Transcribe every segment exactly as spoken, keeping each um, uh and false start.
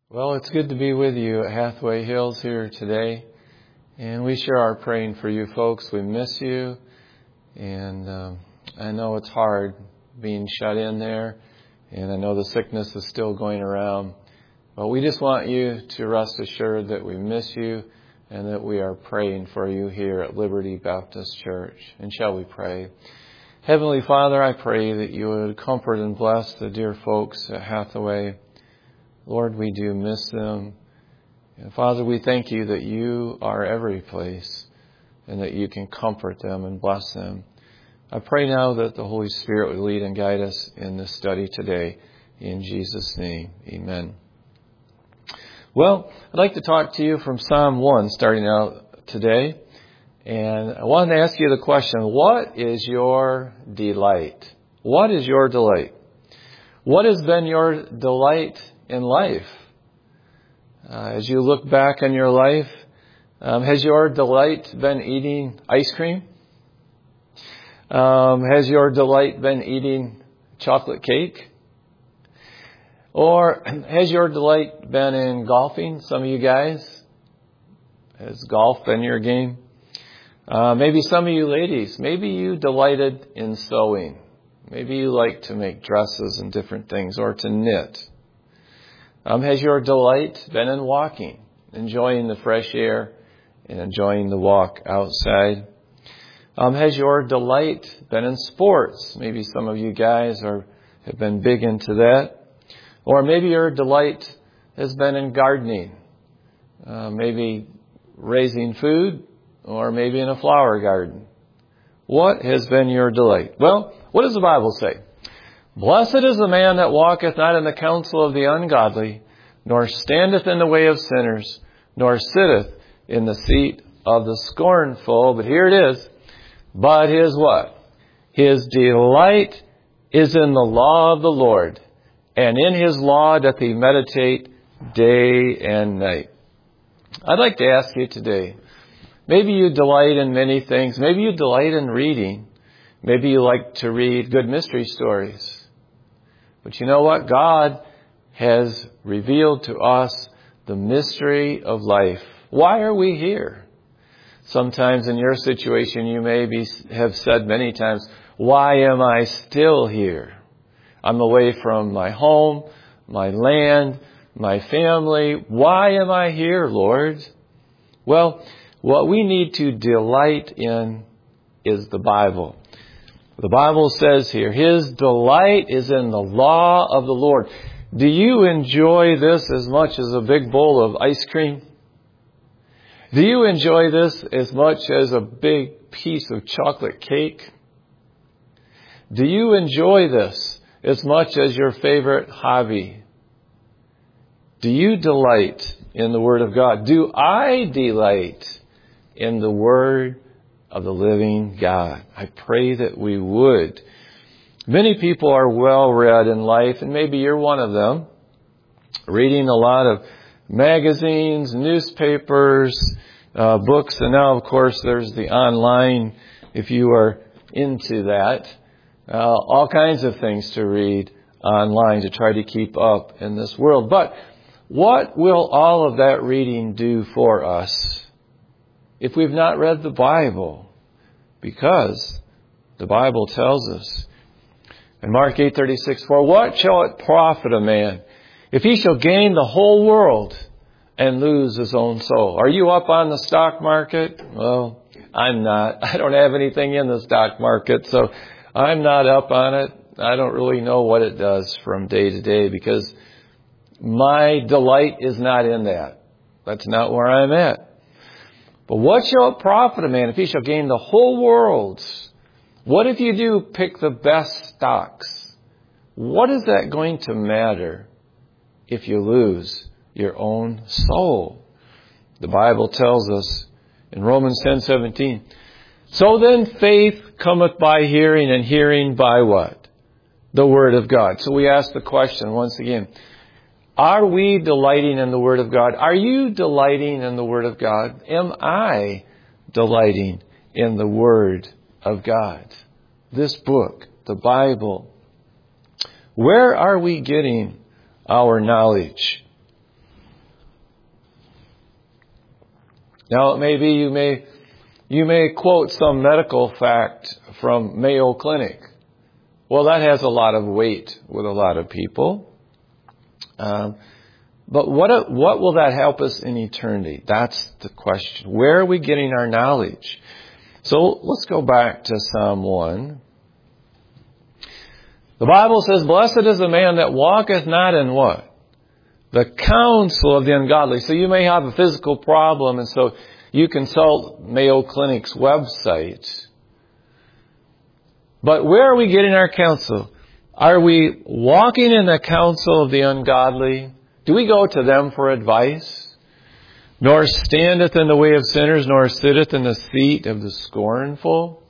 Well, it's good to be with you at Hathaway Hills here today. And we sure are praying for you folks. We miss you. And um, I know it's hard being shut in there. And I know the sickness is still going around. But we just want you to rest assured that we miss you and that we are praying for you here at Liberty Baptist Church. And shall we pray? Heavenly Father, I pray that you would comfort and bless the dear folks at Hathaway. Lord, we do miss them. And Father, we thank you that you are every place and that you can comfort them and bless them. I pray now that the Holy Spirit would lead and guide us in this study today. In Jesus' name, amen. Well, I'd like to talk to you from Psalm one starting out today. And I wanted to ask you the question, what is your delight? What is your delight? What has been your delight in life? Uh, as you look back on your life, um, has your delight been eating ice cream? Um, has your delight been eating chocolate cake? Or has your delight been in golfing? Some of you guys, has golf been your game? Uh, maybe some of you ladies, maybe you delighted in sewing. Maybe you like to make dresses and different things, or to knit. Um, has your delight been in walking, enjoying the fresh air and enjoying the walk outside? Um, has your delight been in sports? Maybe some of you guys are have been big into that. Or maybe your delight has been in gardening, uh, maybe raising food, or maybe in a flower garden. What has been your delight? Well, what does the Bible say? Blessed is the man that walketh not in the counsel of the ungodly, nor standeth in the way of sinners, nor sitteth in the seat of the scornful. But here it is. But his what? His delight is in the law of the Lord, and in his law doth he meditate day and night. I'd like to ask you today, maybe you delight in many things. Maybe you delight in reading. Maybe you like to read good mystery stories. But you know what? God has revealed to us the mystery of life. Why are we here? Sometimes in your situation you may be, have said many times, why am I still here? I'm away from my home, my land, my family. Why am I here, Lord? Well, what we need to delight in is the Bible. The Bible says here, his delight is in the law of the Lord. Do you enjoy this as much as a big bowl of ice cream? Do you enjoy this as much as a big piece of chocolate cake? Do you enjoy this as much as your favorite hobby? Do you delight in the Word of God? Do I delight in the Word of the living God? I pray that we would. Many people are well read in life, and maybe you're one of them, reading a lot of magazines, newspapers, uh, books, and now, of course, there's the online, if you are into that. Uh, all kinds of things to read online to try to keep up in this world. But what will all of that reading do for us if we've not read the Bible? Because the Bible tells us in Mark eight thirty-six, for what shall it profit a man if he shall gain the whole world and lose his own soul? Are you up on the stock market? Well, I'm not. I don't have anything in the stock market, so I'm not up on it. I don't really know what it does from day to day because my delight is not in that. That's not where I'm at. But what shall it profit a man if he shall gain the whole world? What if you do pick the best stocks? What is that going to matter if you lose your own soul? The Bible tells us in Romans ten seventeen, so then faith cometh by hearing, and hearing by what? The Word of God. So we ask the question once again, are we delighting in the Word of God? Are you delighting in the Word of God? Am I delighting in the Word of God? This book, the Bible. Where are we getting our knowledge? Now, it may be you may, you may quote some medical fact from Mayo Clinic. Well, that has a lot of weight with a lot of people. Um, but what, what will that help us in eternity? That's the question. Where are we getting our knowledge? So let's go back to Psalm one. The Bible says, blessed is the man that walketh not in what? The counsel of the ungodly. So you may have a physical problem, and so you consult Mayo Clinic's website. But where are we getting our counsel? Are we walking in the counsel of the ungodly? Do we go to them for advice? Nor standeth in the way of sinners, nor sitteth in the seat of the scornful.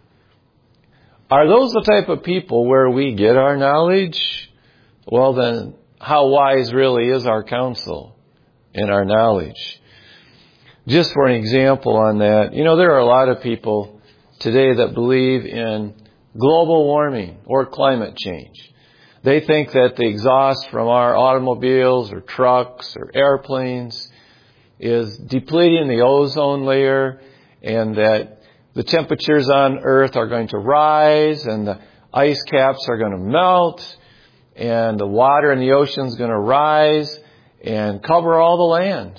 Are those the type of people where we get our knowledge? Well then, how wise really is our counsel and our knowledge? Just for an example on that, you know, there are a lot of people today that believe in global warming or climate change. They think that the exhaust from our automobiles or trucks or airplanes is depleting the ozone layer, and that the temperatures on Earth are going to rise, and the ice caps are going to melt, and the water in the ocean is going to rise and cover all the land.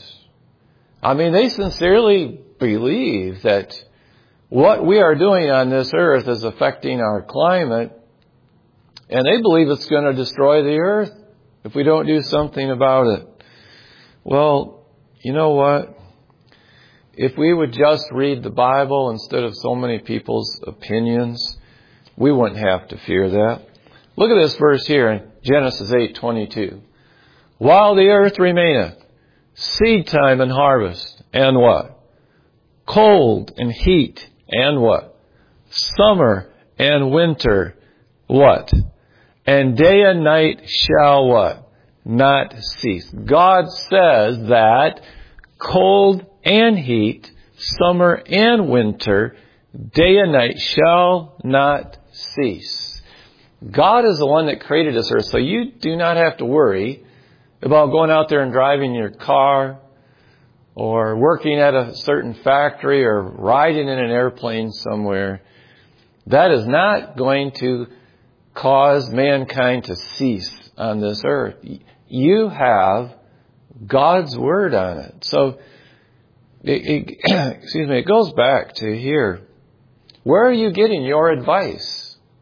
I mean, they sincerely believe that what we are doing on this earth is affecting our climate, and they believe it's going to destroy the earth if we don't do something about it. Well, you know what? If we would just read the Bible instead of so many people's opinions, we wouldn't have to fear that. Look at this verse here in Genesis eight twenty-two. While the earth remaineth, seed time and harvest, and what? Cold and heat, and what? Summer and winter, what? And day and night shall what? Not cease. God says that cold and heat, summer and winter, day and night shall not cease. God is the one that created this earth, so you do not have to worry about going out there and driving your car or working at a certain factory or riding in an airplane somewhere. That is not going to cause mankind to cease on this earth. You have God's Word on it. So, it, it, excuse me, it goes back to here. Where are you getting your advice?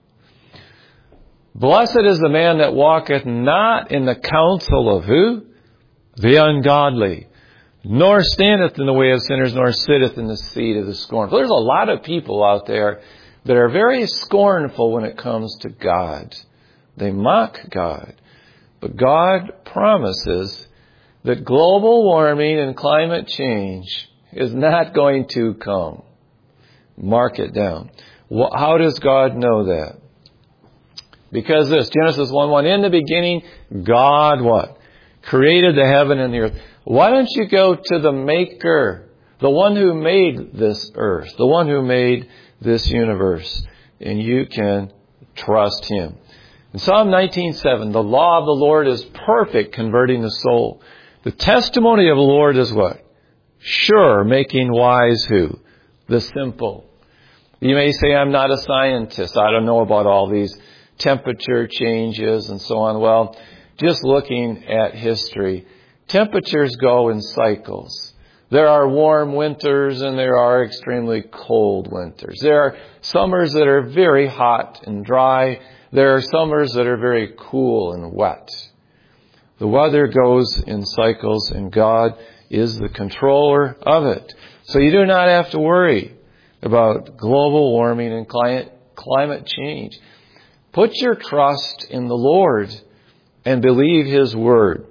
Blessed is the man that walketh not in the counsel of who? The ungodly. Nor standeth in the way of sinners, nor sitteth in the seat of the scornful. There's a lot of people out there that are very scornful when it comes to God. They mock God. But God promises that global warming and climate change is not going to come. Mark it down. How does God know that? Because this, Genesis one one, in the beginning, God what? Created the heaven and the earth. Why don't you go to the Maker, the one who made this earth, the one who made this universe, and you can trust Him. In Psalm nineteen seven, the law of the Lord is perfect, converting the soul. The testimony of the Lord is what? Sure, making wise who? The simple. You may say, I'm not a scientist. I don't know about all these temperature changes and so on. Well, just looking at history, temperatures go in cycles. There are warm winters and there are extremely cold winters. There are summers that are very hot and dry. There are summers that are very cool and wet. The weather goes in cycles, and God is the controller of it. So you do not have to worry about global warming and climate, climate change. Put your trust in the Lord and believe His Word.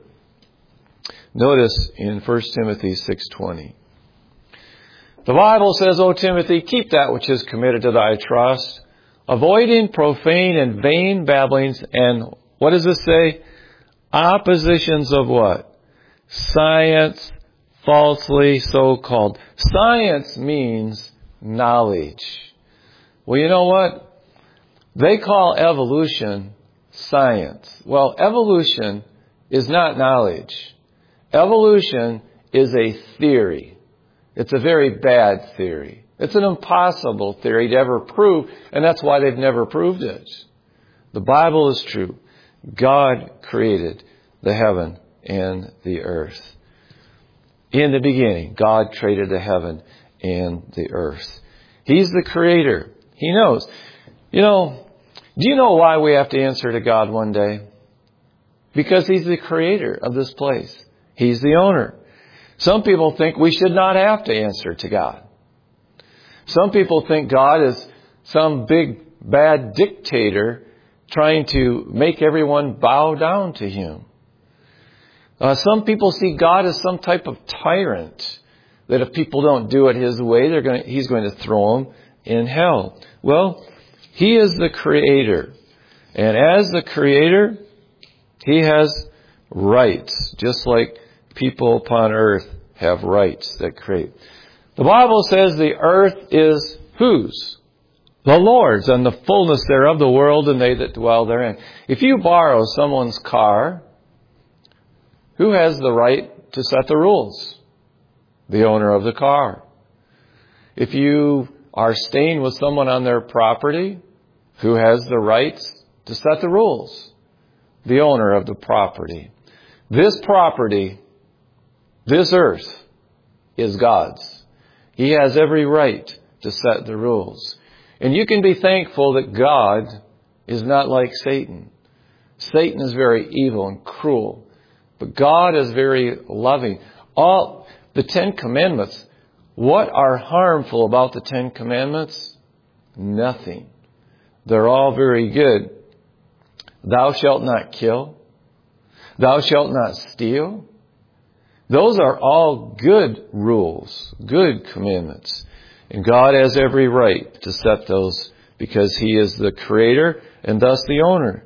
Notice in First Timothy six twenty. The Bible says, O Timothy, keep that which is committed to thy trust, avoiding profane and vain babblings, and what does this say? Oppositions of what? Science, falsely so called. Science means knowledge. Well, you know what? They call evolution science. Well, evolution is not knowledge. Evolution is a theory. It's a very bad theory. It's an impossible theory to ever prove, and that's why they've never proved it. The Bible is true. God created the heaven and the earth. In the beginning, God created the heaven and the earth. He's the creator. He knows. You know, do you know why we have to answer to God one day? Because He's the creator of this place. He's the owner. Some people think we should not have to answer to God. Some people think God is some big bad dictator trying to make everyone bow down to Him. Uh, some people see God as some type of tyrant, that if people don't do it His way, they're going to, He's going to throw them in hell. Well, He is the creator. And as the creator, He has rights, just like people upon earth have rights that create. The Bible says the earth is whose? The Lord's, and the fullness thereof, the world, and they that dwell therein. If you borrow someone's car, who has the right to set the rules? The owner of the car. If you are staying with someone on their property, who has the rights to set the rules? The owner of the property. This property, this earth, is God's. He has every right to set the rules. And you can be thankful that God is not like Satan. Satan is very evil and cruel. But God is very loving. All the Ten Commandments, what are harmful about the Ten Commandments? Nothing. They're all very good. Thou shalt not kill. Thou shalt not steal. Those are all good rules, good commandments. And God has every right to set those because He is the creator and thus the owner.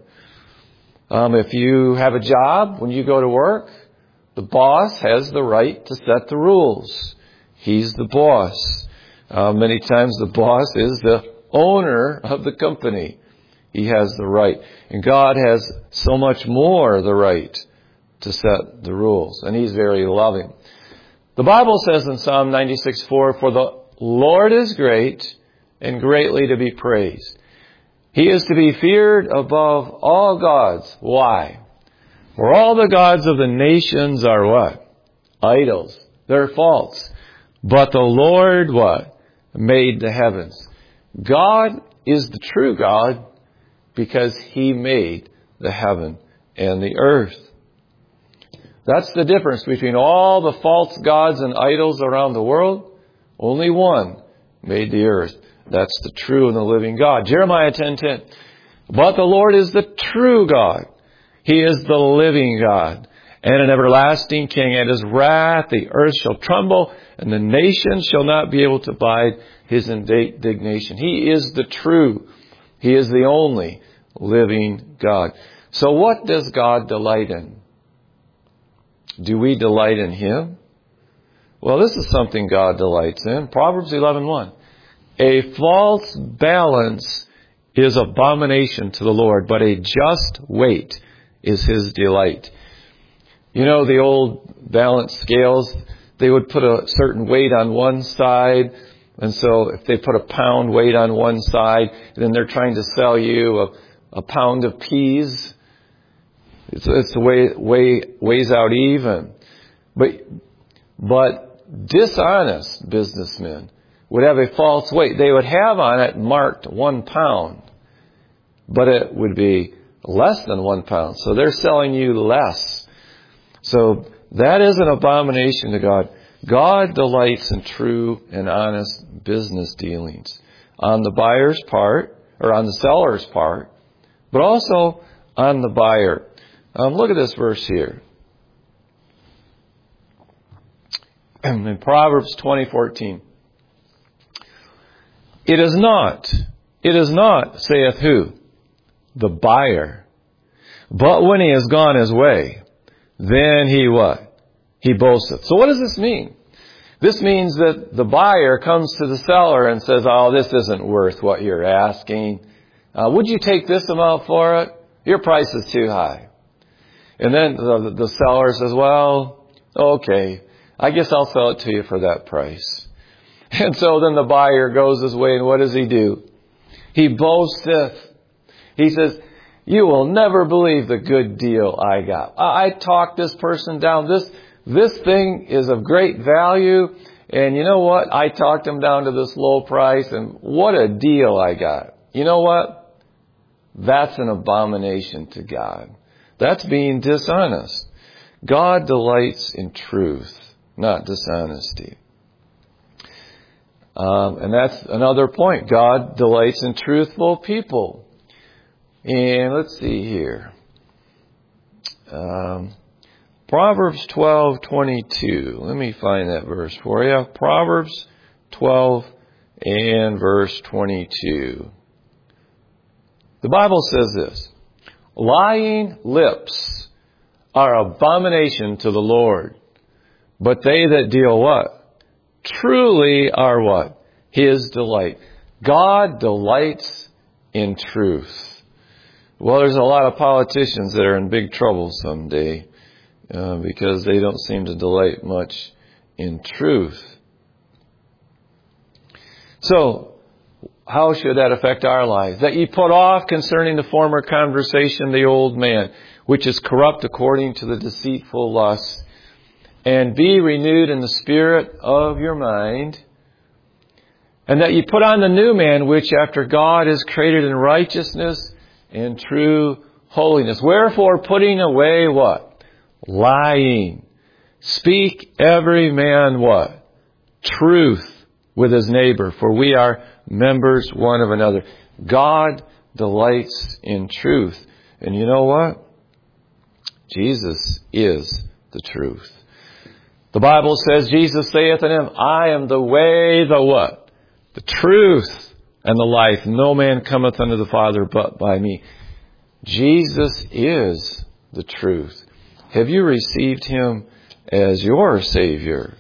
Um, if you have a job, when you go to work, the boss has the right to set the rules. He's the boss. Uh, many times the boss is the owner of the company. He has the right. And God has so much more the right to set the rules. And He's very loving. The Bible says in Psalm ninety-six four, for the Lord is great and greatly to be praised. He is to be feared above all gods. Why? For all the gods of the nations are what? Idols. They're false. But the Lord what? Made the heavens. God is the true God because He made the heaven and the earth. That's the difference between all the false gods and idols around the world. Only one made the earth. That's the true and the living God. Jeremiah ten ten. But the Lord is the true God. He is the living God and an everlasting King. At His wrath the earth shall tremble and the nations shall not be able to abide His indignation. He is the true. He is the only living God. So what does God delight in? Do we delight in Him? Well, this is something God delights in. Proverbs eleven one. A false balance is abomination to the Lord, but a just weight is His delight. You know, the old balance scales, they would put a certain weight on one side. And so if they put a pound weight on one side, then they're trying to sell you a, a pound of peas. It's, it's the way it weigh, weighs out even. But, but dishonest businessmen would have a false weight. They would have on it marked one pound, but it would be less than one pound. So they're selling you less. So that is an abomination to God. God delights in true and honest business dealings on the buyer's part, or on the seller's part, but also on the buyer. Um, look at this verse here. In Proverbs twenty fourteen. It is not, it is not, saith who? The buyer. But when he has gone his way, then he what? He boasteth. So what does this mean? This means that the buyer comes to the seller and says, oh, this isn't worth what you're asking. Uh, would you take this amount for it? Your price is too high. And then the, the seller says, well, okay, I guess I'll sell it to you for that price. And so then the buyer goes his way, and what does he do? He boasteth. He says, you will never believe the good deal I got. I, I talked this person down. This, this thing is of great value. And you know what? I talked him down to this low price, and what a deal I got. You know what? That's an abomination to God. That's being dishonest. God delights in truth, not dishonesty. Um, and that's another point. God delights in truthful people. And let's see here. Um, Proverbs twelve twenty-two. Let me find that verse for you. Proverbs twelve and verse twenty-two. The Bible says this. Lying lips are abomination to the Lord, but they that deal what? Truly are what? His delight. God delights in truth. Well, there's a lot of politicians that are in big trouble someday uh, because they don't seem to delight much in truth. So, how should that affect our lives? That ye put off concerning the former conversation the old man, which is corrupt according to the deceitful lust, and be renewed in the spirit of your mind, and that ye put on the new man, which after God is created in righteousness and true holiness. Wherefore, putting away what? Lying. Speak every man what? Truth with his neighbor, for we are members one of another. God delights in truth. And you know what? Jesus is the truth. The Bible says, Jesus saith unto him, I am the way, the what? The truth and the life. No man cometh unto the Father but by me. Jesus is the truth. Have you received him as your Savior?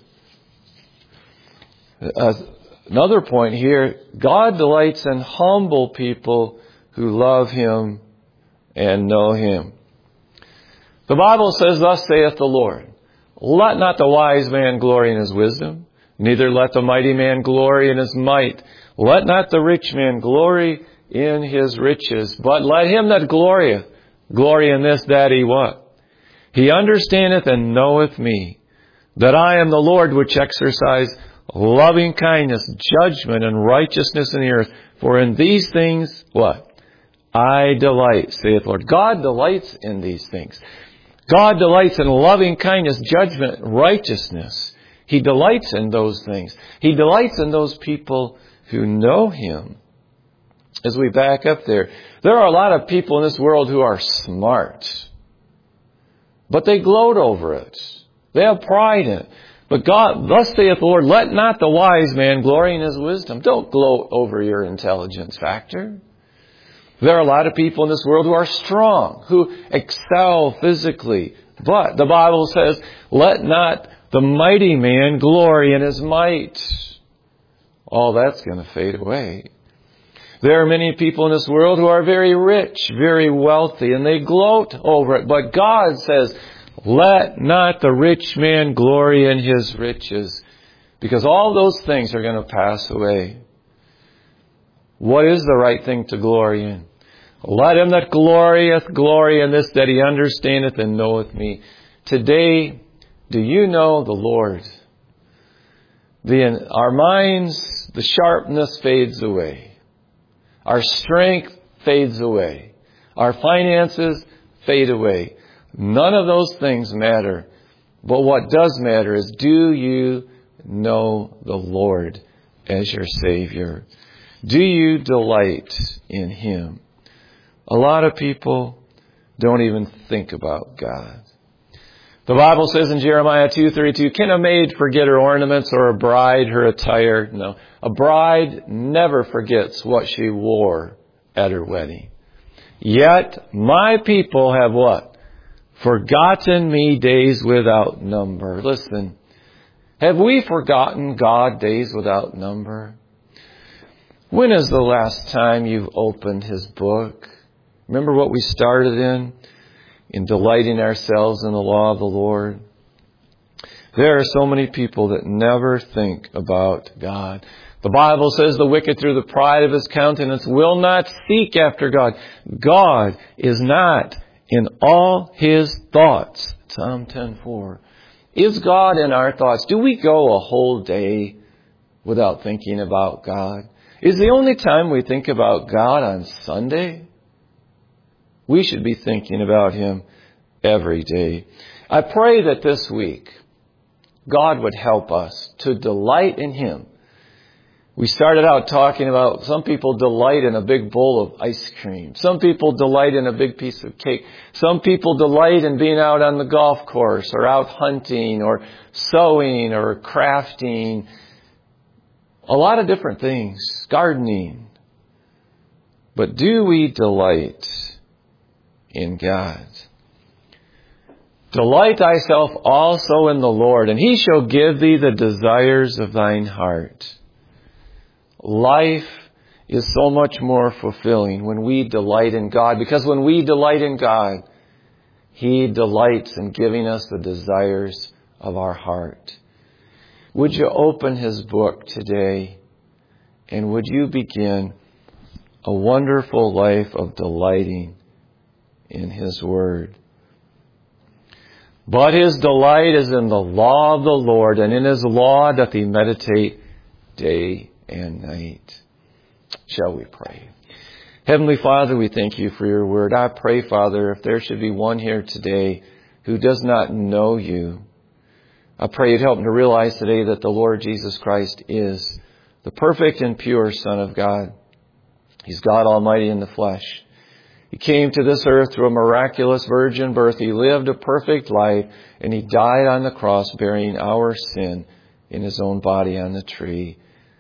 Uh, another point here, God delights in humble people who love him and know him. The Bible says, thus saith the Lord, let not the wise man glory in his wisdom, neither let the mighty man glory in his might. Let not the rich man glory in his riches, but let him that glorieth glory in this, that he what? He understandeth and knoweth me, that I am the Lord which exercise loving kindness, judgment, and righteousness in the earth. For in these things, what? I delight, saith Lord. God delights in these things. God delights in loving kindness, judgment, righteousness. He delights in those things. He delights in those people who know him. As we back up there, there are a lot of people in this world who are smart, but they gloat over it. They have pride in it. But God, thus saith the Lord, let not the wise man glory in his wisdom. Don't gloat over your intelligence factor. There are a lot of people in this world who are strong, who excel physically. But the Bible says, let not the mighty man glory in his might. All that's going to fade away. There are many people in this world who are very rich, very wealthy, and they gloat over it. But God says, let not the rich man glory in his riches, because all those things are going to pass away. What is the right thing to glory in? Let him that glorieth glory in this, that he understandeth and knoweth me. Today, do you know the Lord? The, our minds, the sharpness fades away. Our strength fades away. Our finances fade away. None of those things matter. But what does matter is, do you know the Lord as your Savior? Do you delight in him? A lot of people don't even think about God. The Bible says in Jeremiah two thirty-two, can a maid forget her ornaments, or a bride her attire? No. A bride never forgets what she wore at her wedding. Yet my people have what? Forgotten me days without number. Listen, have we forgotten God days without number? When is the last time you've opened his book? Remember what we started in? In delighting ourselves in the law of the Lord. There are so many people that never think about God. The Bible says the wicked through the pride of his countenance will not seek after God. God is not in all his thoughts. Psalm ten four. Is God in our thoughts? Do we go a whole day without thinking about God? Is the only time we think about God on Sunday? We should be thinking about him every day. I pray that this week God would help us to delight in him. We started out talking about some people delight in a big bowl of ice cream. Some people delight in a big piece of cake. Some people delight in being out on the golf course or out hunting or sewing or crafting. A lot of different things. Gardening. But do we delight in God? Delight thyself also in the Lord, and he shall give thee the desires of thine heart. Life is so much more fulfilling when we delight in God, because when we delight in God, he delights in giving us the desires of our heart. Would you open his book today, and would you begin a wonderful life of delighting in his word? But his delight is in the law of the Lord, and in his law doth he meditate day and night. Shall we pray? Heavenly Father, we thank you for your word. I pray, Father, if there should be one here today who does not know you, I pray you'd help them to realize today that the Lord Jesus Christ is the perfect and pure Son of God. He's God Almighty in the flesh. He came to this earth through a miraculous virgin birth. He lived a perfect life, and he died on the cross bearing our sin in his own body on the tree.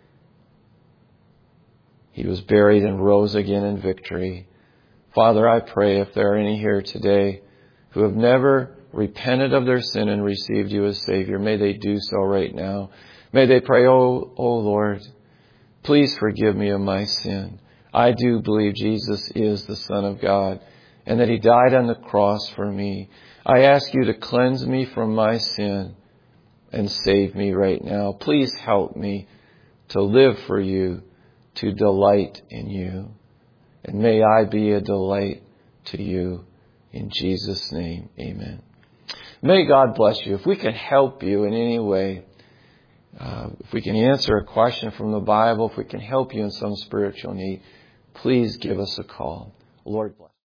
He was buried and rose again in victory. Father, I pray if there are any here today who have never repented of their sin and received you as Savior, may they do so right now. May they pray, oh, oh Lord, please forgive me of my sin. I do believe Jesus is the Son of God and that he died on the cross for me. I ask you to cleanse me from my sin and save me right now. Please help me to live for you, to delight in you. And may I be a delight to you. In Jesus' name, amen. May God bless you. If we can help you in any way, uh, if we can answer a question from the Bible, if we can help you in some spiritual need, please give us a call. Lord bless.